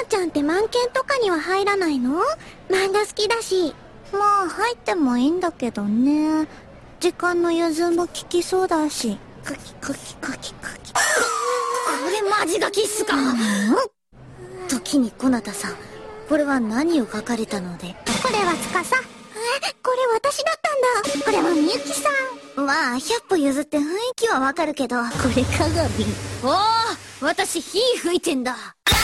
ちゃんって漫研とかには入らないの？漫画好きだし。 まあ入ってもいいんだけどね。時間の融通も利きそうだし。 カキカキカキカキ。 これマジガキっすか？ 時にこなたさん、これは何を書かれたので？ これは司。 これ私だったんだ。 これはみゆきさん。 まあ100歩譲って雰囲気はわかるけど、これ鏡。 おー、私火吹いてんだ。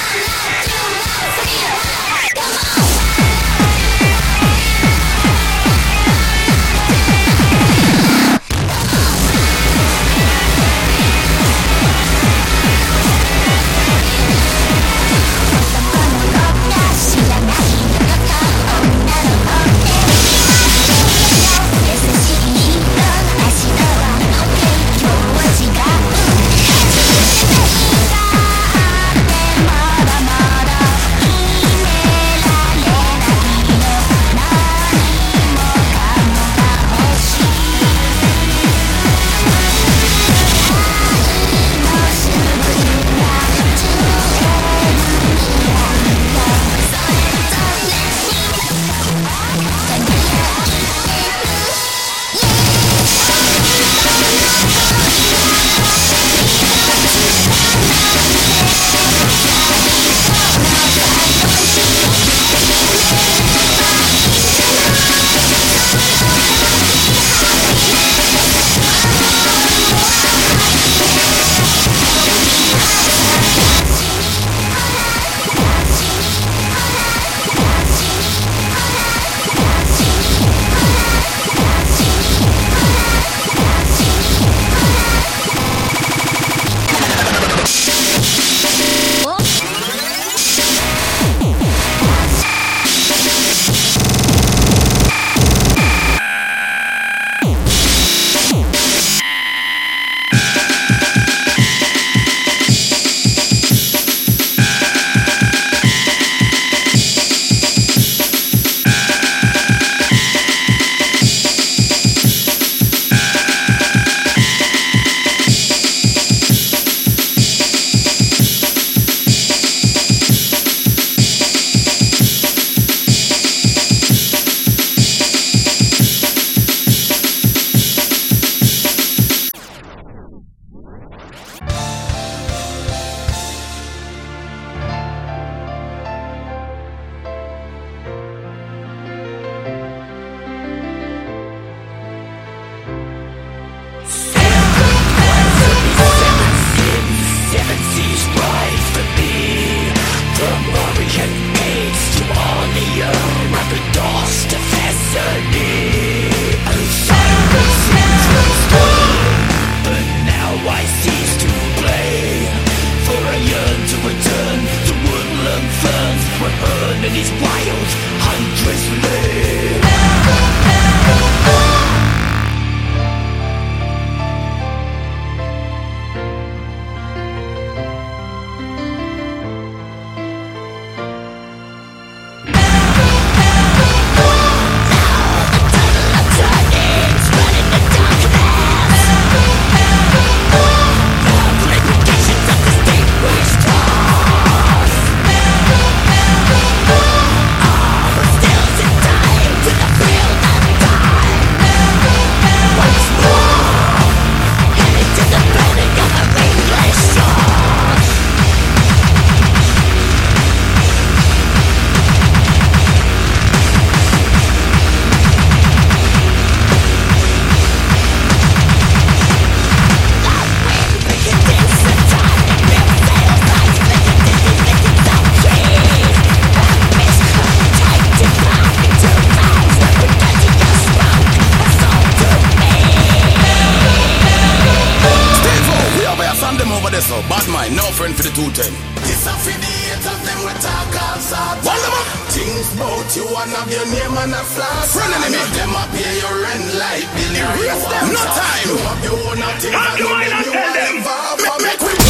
friend for the 210. This a for the haters, them we talk outside. Things about you and have your name on a flag. Friend enemy. Them a pay your rent like billion. No time. You have your own thing and you are involved. Make we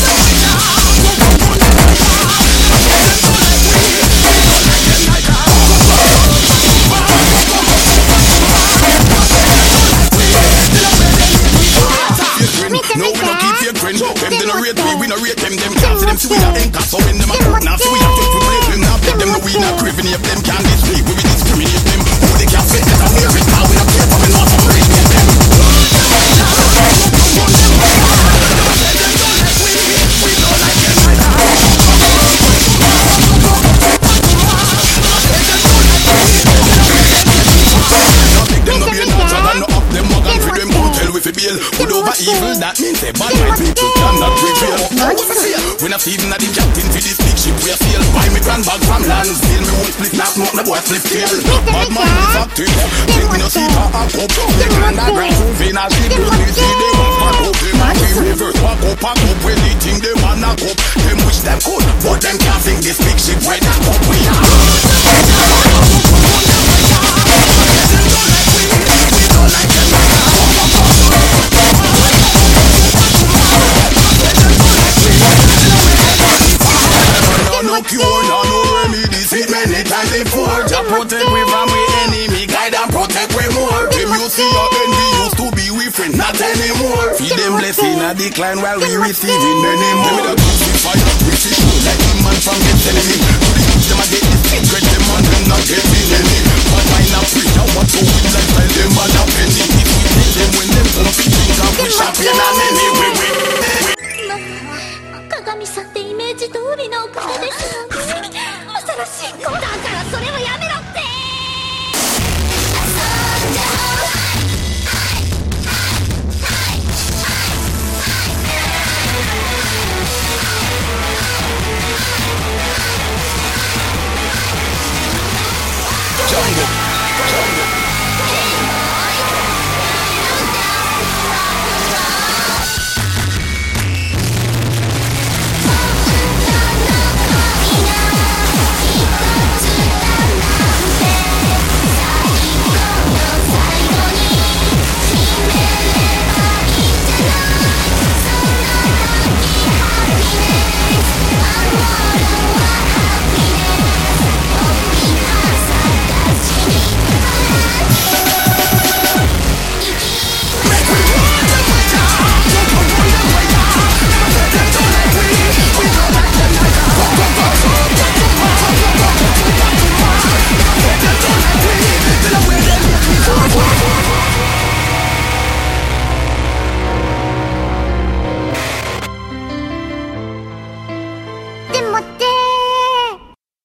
no, we don't keep your grin. Them they no rate me, we no rate them. Them can't see them, see we are anchor. So when them a now see we have to Even if them can't display, we will discriminate them. Who they can't fit that I'm wearing, how we don't care for me, not some radiate them. We don't like them like that. Them no be natural and no up them wagon for them come tell we fi bail. Good over evil, that means say bad mind people cannot prevail. When I'm even at the captain for this big ship we a sail. Buy me grand bag from Lansdale, me won't split knock, no boy split tail. Bad mind is active, think we no see for a cup. Them underground moving as we do, we see them up and up. Them and we reverse walk up when they think them a knock up. Them wish them could, but them can't sing this big ship when knock up we are. No cure, no remedy. See many times before. Just protect we from we enemy. Guide and protect we more. Them you see your envy used to be we friend, not anymore. Feed them blessing a decline while we receiving many more. Them that crucify, we see show like the man from get enemy. To the youth them a get the secret, them and them not getting any. But mine a preach, I want to win lifestyle, them and a penny. If we tell them when them come fi drink and we champion and anyway we. 鏡さんってイメージ通りのお方ですのに恐ろしい子だ